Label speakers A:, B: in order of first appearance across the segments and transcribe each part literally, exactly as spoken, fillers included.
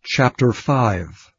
A: Chapter five.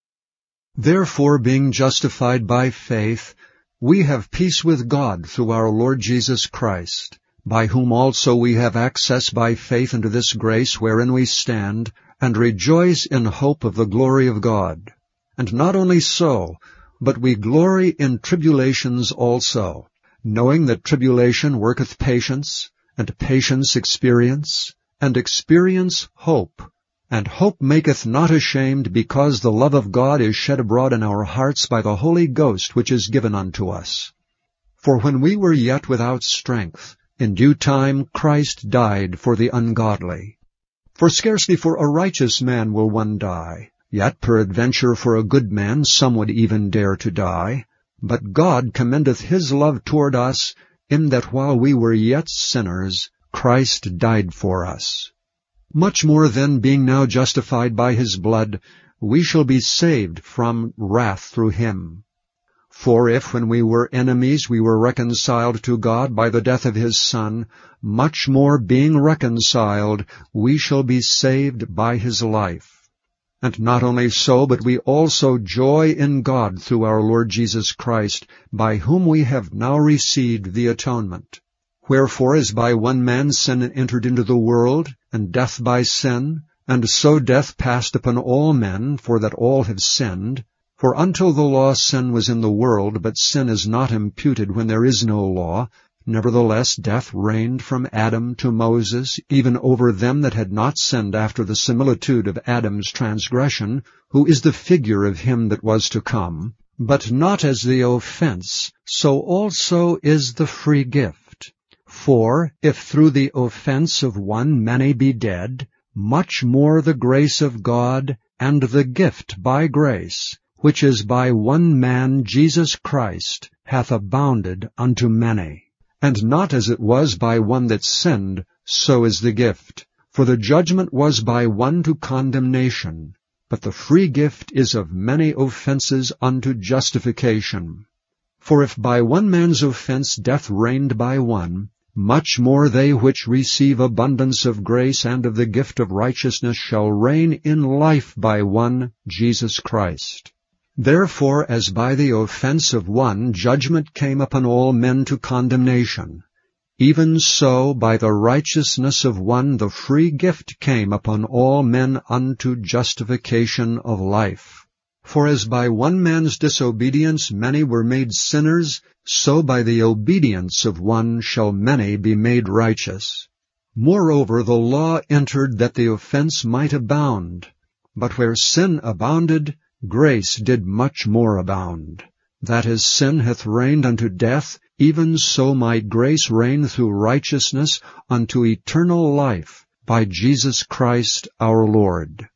A: Therefore, being justified by faith, we have peace with God through our Lord Jesus Christ, by whom also we have access by faith into this grace wherein we stand, and rejoice in hope of the glory of God. And not only so, but we glory in tribulations also, knowing that tribulation worketh patience, and patience experience, and experience hope. And hope maketh not ashamed, because the love of God is shed abroad in our hearts by the Holy Ghost which is given unto us. For when we were yet without strength, in due time Christ died for the ungodly. For scarcely for a righteous man will one die, yet peradventure for a good man some would even dare to die. But God commendeth his love toward us, in that while we were yet sinners, Christ died for us. Much more then, being now justified by his blood, we shall be saved from wrath through him. For if when we were enemies we were reconciled to God by the death of his Son, much more being reconciled we shall be saved by his life. And not only so, but we also joy in God through our Lord Jesus Christ, by whom we have now received the atonement. Wherefore, as by one man sin entered into the world, and death by sin, and so death passed upon all men, for that all have sinned. For until the law sin was in the world, but sin is not imputed when there is no law. Nevertheless death reigned from Adam to Moses, even over them that had not sinned after the similitude of Adam's transgression, who is the figure of him that was to come. But not as the offense, so also is the free gift. For if through the offense of one many be dead, much more the grace of God, and the gift by grace, which is by one man Jesus Christ, hath abounded unto many. And not as it was by one that sinned, so is the gift. For the judgment was by one to condemnation, but the free gift is of many offenses unto justification. For if by one man's offense death reigned by one, much more they which receive abundance of grace and of the gift of righteousness shall reign in life by one, Jesus Christ. Therefore, as by the offense of one judgment came upon all men to condemnation, even so by the righteousness of one the free gift came upon all men unto justification of life. For as by one man's disobedience many were made sinners, so by the obedience of one shall many be made righteous. Moreover, the law entered that the offense might abound. But where sin abounded, grace did much more abound. That as sin hath reigned unto death, even so might grace reign through righteousness unto eternal life, by Jesus Christ our Lord.